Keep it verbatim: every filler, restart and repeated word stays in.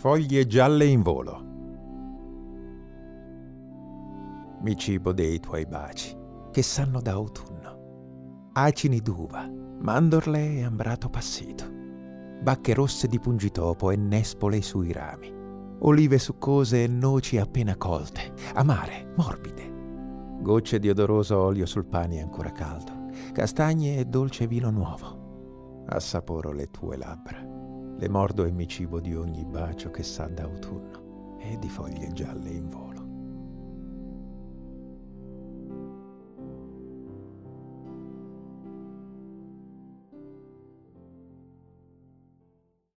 Foglie gialle in volo. Mi cibo dei tuoi baci, che sanno da autunno. Acini d'uva, mandorle e ambrato passito. Bacche rosse di pungitopo e nespole sui rami. Olive succose e noci appena colte, amare, morbide. Gocce di odoroso olio sul pane ancora caldo, castagne e dolce vino nuovo. Assaporo le tue labbra, le mordo e mi cibo di ogni bacio che sa d'autunno e di foglie gialle in volo.